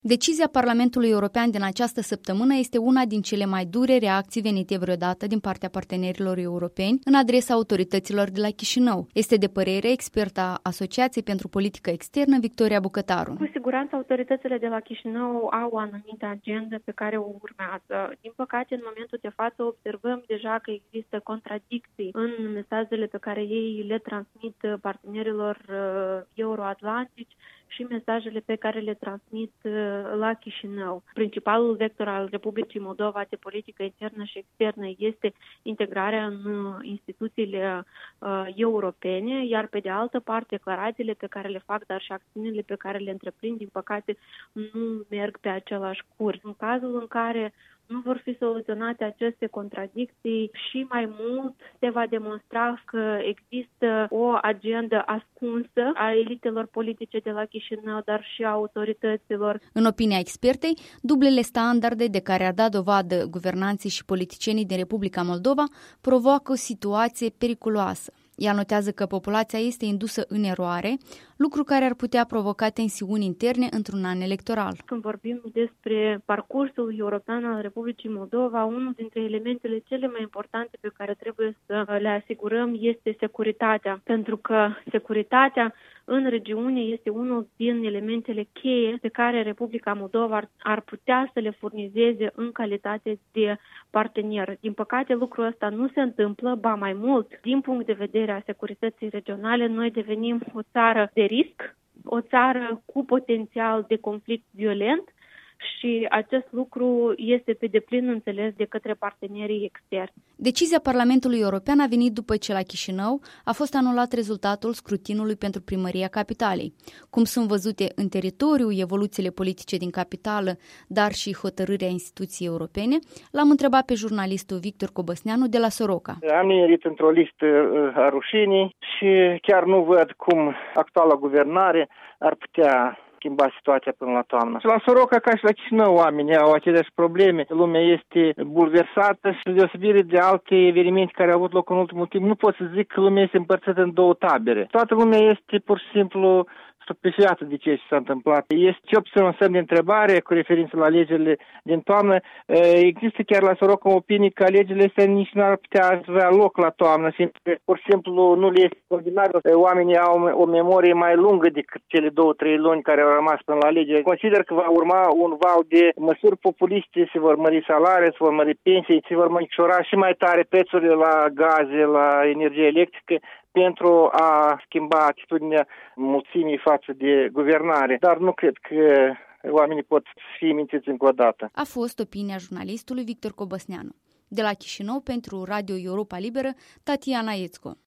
Decizia Parlamentului European din această săptămână este una din cele mai dure reacții venite vreodată din partea partenerilor europeni în adresa autorităților de la Chișinău. Este de părere experta Asociației pentru Politică Externă, Victoria Bucătaru. Cu siguranță autoritățile de la Chișinău au o anumită agendă pe care o urmează. Din păcate, în momentul de față observăm deja că există contradicții în mesajele pe care ei le transmit partenerilor euroatlantici și mesajele pe care le transmit la Chișinău. Principalul vector al Republicii Moldova de politică internă și externă este integrarea în instituțiile europene, iar pe de altă parte declarațiile pe care le fac, dar și acțiunile pe care le întreprind, din păcate, nu merg pe același curs. În cazul în care nu vor fi soluționate aceste contradicții și mai mult se va demonstra că există o agendă ascunsă a elitelor politice de la Chișinău, dar și a autorităților. În opinia expertei, dublele standarde de care a dat dovadă guvernanții și politicienii din Republica Moldova provoacă o situație periculoasă. Ea notează că populația este indusă în eroare, lucru care ar putea provoca tensiuni interne într-un an electoral. Când vorbim despre parcursul european al Republicii Moldova, unul dintre elementele cele mai importante pe care trebuie să le asigurăm este securitatea, pentru că securitatea în regiune este unul din elementele cheie pe care Republica Moldova ar putea să le furnizeze în calitate de partener. Din păcate, lucrul ăsta nu se întâmplă, ba mai mult, din punct de vedere a securității regionale, noi devenim o țară de risc, o țară cu potențial de conflict violent și acest lucru este pe deplin înțeles de către partenerii externi. Decizia Parlamentului European a venit după ce la Chișinău a fost anulat rezultatul scrutinului pentru primăria capitalei. Cum sunt văzute în teritoriu evoluțiile politice din capitală, dar și hotărârea instituției europene, l-am întrebat pe jurnalistul Victor Cobăsneanu de la Soroca. Am nimerit într-o listă a rușinii și chiar nu văd cum actuala guvernare ar putea schimba situația până la toamnă. Și la Soroca, ca și la Chișinău, oamenii au aceleași probleme. Lumea este bulversată și deosebire de alte evenimente care au avut loc în ultimul timp. Nu pot să zic că lumea este împărțită în două tabere. Toată lumea este pur și simplu stupefiată de ce s-a întâmplat. Este ce obțin un semn de întrebare cu referință la alegerile din toamnă. Există chiar la Soroca opinii că alegerile astea nici nu ar putea avea loc la toamnă. Pur și simplu nu le este extraordinar. Oamenii au o memorie mai lungă decât cele 2-3 luni care au rămas până la alegeri. Consider că va urma un val de măsuri populiste, se vor mări salarii, se vor mări pensii, se vor micșora și mai tare prețurile la gaze, la energie electrică, pentru a schimba atitudinea mulțimii față de guvernare. Dar nu cred că oamenii pot fi mințiți încă o dată. A fost opinia jurnalistului Victor Cobăsneanu. De la Chișinău, pentru Radio Europa Liberă, Tatiana Iețco.